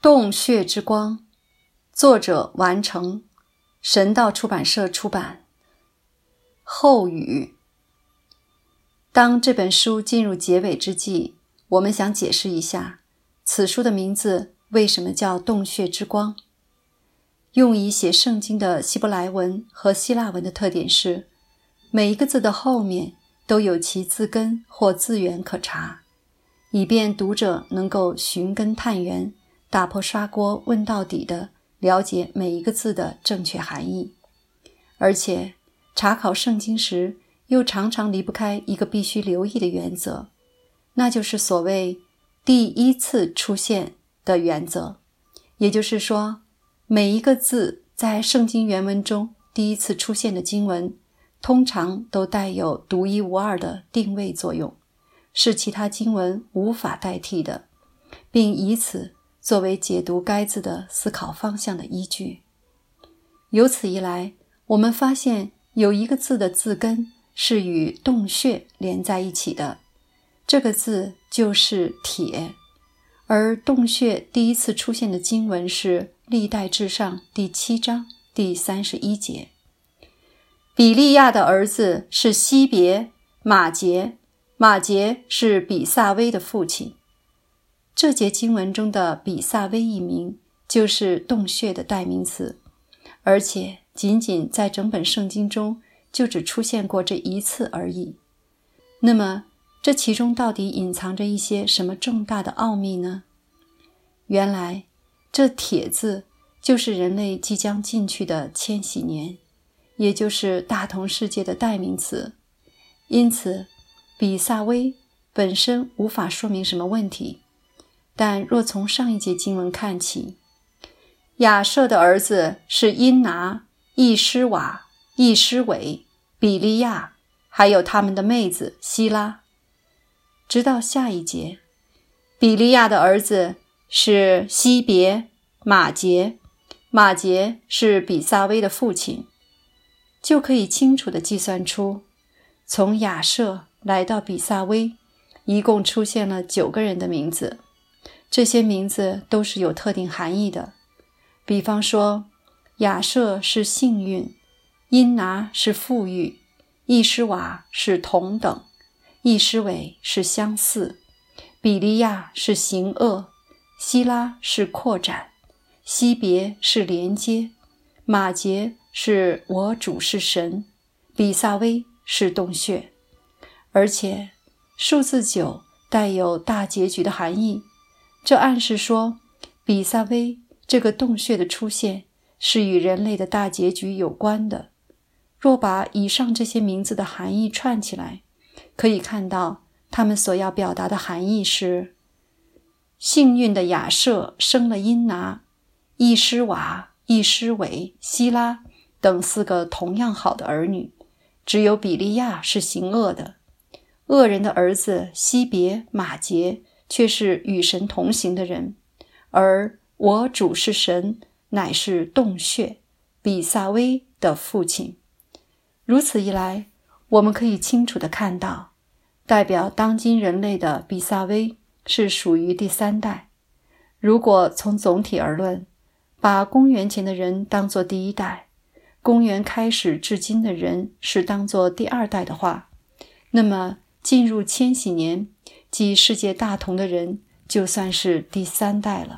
洞穴之光，作者完成，神道出版社出版。后语。当这本书进入结尾之际，我们想解释一下此书的名字为什么叫洞穴之光。用以写圣经的希伯来文和希腊文的特点是，每一个字的后面都有其字根或字源可查，以便读者能够寻根探源，打破砂锅问到底的了解每一个字的正确含义。而且查考圣经时又常常离不开一个必须留意的原则，那就是所谓第一次出现的原则。也就是说，每一个字在圣经原文中第一次出现的经文，通常都带有独一无二的定位作用，是其他经文无法代替的，并以此作为解读该字的思考方向的依据。由此一来，我们发现有一个字的字根是与洞穴连在一起的，这个字就是铁。而洞穴第一次出现的经文是历代志上第7章第31节。比利亚的儿子是西别、马杰，马杰是比萨威的父亲。这节经文中的比萨威一名就是洞穴的代名词，而且仅仅在整本圣经中就只出现过这一次而已。那么这其中到底隐藏着一些什么重大的奥秘呢？原来这铁字就是人类即将进去的千禧年，也就是大同世界的代名词。因此比萨威本身无法说明什么问题，但若从上一节经文看起，亚设的儿子是因拿、易施瓦、易施伟、比利亚，还有他们的妹子希拉。直到下一节，比利亚的儿子是西别、马杰，马杰是比萨威的父亲，就可以清楚地计算出，从亚设来到比萨威，一共出现了9个人的名字。这些名字都是有特定含义的。比方说，亚设是幸运，因拿是富裕，易施瓦是同等，易施伟是相似，比利亚是行恶，希拉是扩展，西别是连接，马杰是我主是神，比萨威是洞穴。而且数字9带有大结局的含义，这暗示说比萨威这个洞穴的出现是与人类的大结局有关的。若把以上这些名字的含义串起来，可以看到他们所要表达的含义是：幸运的亚设生了因拿、易施瓦、易施伟、希拉等4个同样好的儿女，只有比利亚是行恶的。恶人的儿子西别、马杰却是与神同行的人，而我主是神乃是洞穴，比萨威的父亲。如此一来，我们可以清楚地看到，代表当今人类的比萨威是属于第3代。如果从总体而论，把公元前的人当作第1代，公元开始至今的人是当作第2代的话，那么进入千禧年即世界大同的人就算是第3代了。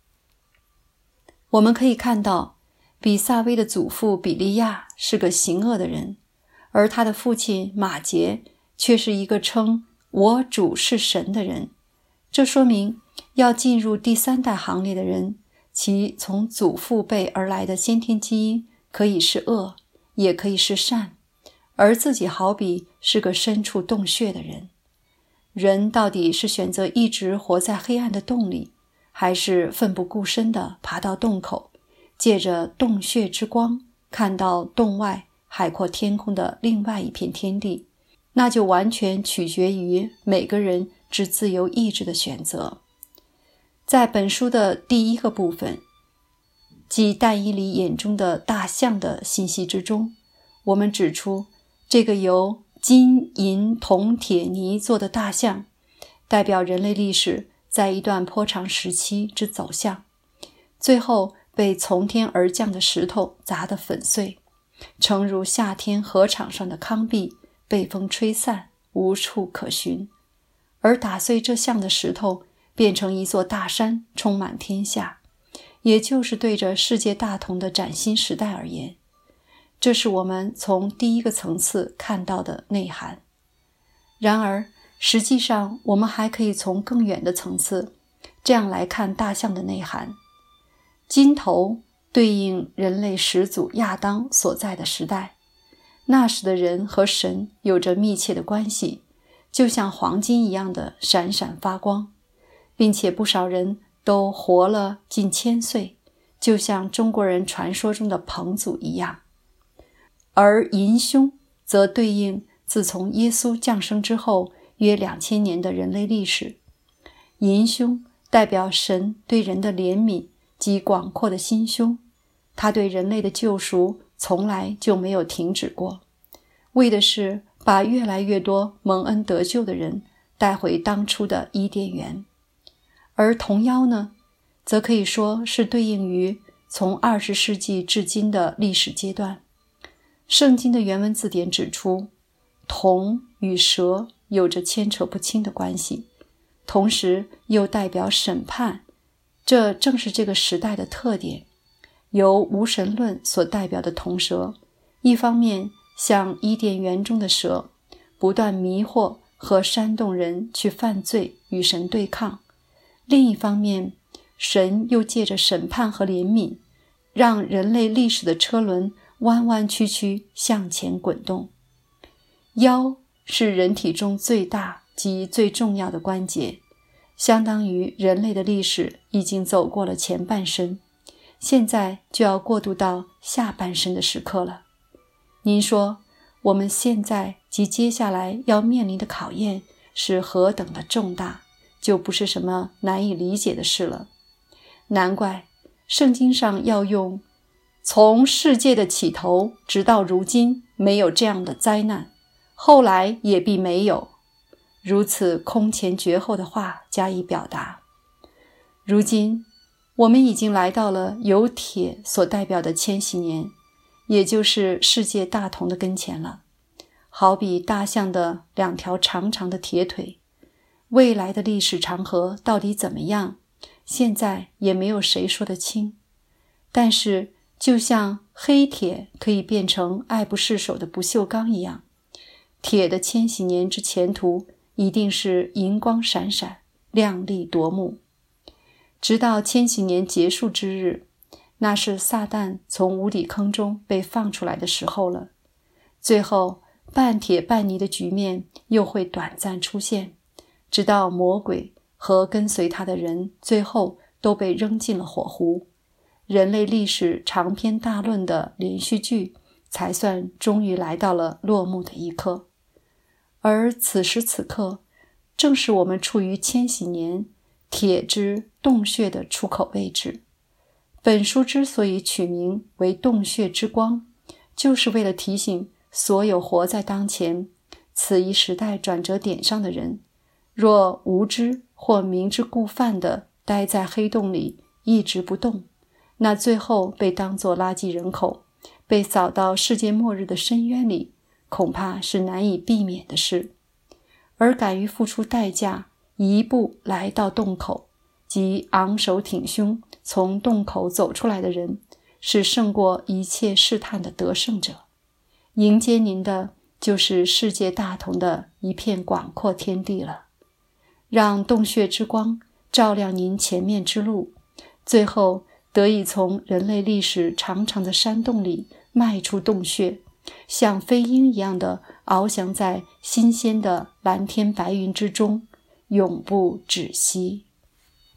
我们可以看到，比萨威的祖父比利亚是个行恶的人，而他的父亲马杰却是一个称我主是神的人。这说明要进入第3代行列的人，其从祖父辈而来的先天基因可以是恶，也可以是善，而自己好比是个身处洞穴的人。人到底是选择一直活在黑暗的洞里，还是奋不顾身地爬到洞口，借着洞穴之光看到洞外海阔天空的另外一片天地，那就完全取决于每个人之自由意志的选择。在本书的第1个部分，即但以理眼中的大象的信息之中，我们指出这个由金、银、铜、铁、泥做的大象，代表人类历史在一段颇长时期之走向， 最后被从天而降的石头砸得粉碎，诚如夏天河场上的糠秕，被风吹散，无处可寻。而打碎这像的石头，变成一座大山，充满天下，也就是对着世界大同的崭新时代而言。这是我们从第一个层次看到的内涵。然而实际上我们还可以从更远的层次这样来看大象的内涵。金头对应人类始祖亚当所在的时代，那时的人和神有着密切的关系，就像黄金一样的闪闪发光，并且不少人都活了近1000岁，就像中国人传说中的彭祖一样。而银凶则对应自从耶稣降生之后约2000年的人类历史。银凶代表神对人的怜悯及广阔的心胸，他对人类的救赎从来就没有停止过，为的是把越来越多蒙恩得救的人带回当初的伊甸园。而童妖呢，则可以说是对应于从20世纪至今的历史阶段。圣经的原文字典指出，童与蛇有着牵扯不清的关系，同时又代表审判，这正是这个时代的特点。由无神论所代表的铜蛇，一方面像伊甸园中的蛇，不断迷惑和煽动人去犯罪与神对抗；另一方面，神又借着审判和怜悯，让人类历史的车轮弯弯曲曲向前滚动。腰是人体中最大及最重要的关节，相当于人类的历史已经走过了前半生，现在就要过渡到下半生的时刻了。您说，我们现在及接下来要面临的考验是何等的重大，就不是什么难以理解的事了。难怪圣经上要用从世界的起头直到如今没有这样的灾难，后来也必没有，如此空前绝后的话加以表达。如今我们已经来到了由铁所代表的千禧年，也就是世界大同的跟前了。好比大象的2条长长的铁腿，未来的历史长河到底怎么样，现在也没有谁说得清。但是就像黑铁可以变成爱不释手的不锈钢一样，铁的千禧年之前途一定是银光闪闪，亮丽夺目。直到千禧年结束之日，那是撒旦从无底坑中被放出来的时候了。最后半铁半泥的局面又会短暂出现，直到魔鬼和跟随他的人最后都被扔进了火湖，人类历史长篇大论的连续剧才算终于来到了落幕的一刻。而此时此刻，正是我们处于千禧年铁之洞穴的出口位置。本书之所以取名为洞穴之光，就是为了提醒所有活在当前此一时代转折点上的人，若无知或明知故犯地待在黑洞里一直不动，那最后被当作垃圾人口，被扫到世界末日的深渊里，恐怕是难以避免的事。而敢于付出代价，一步来到洞口，即昂首挺胸从洞口走出来的人，是胜过一切试探的得胜者。迎接您的就是世界大同的一片广阔天地了。让洞穴之光照亮您前面之路，最后得以从人类历史长长的山洞里迈出洞穴，像飞鹰一样的翱翔在新鲜的蓝天白云之中，永不止息。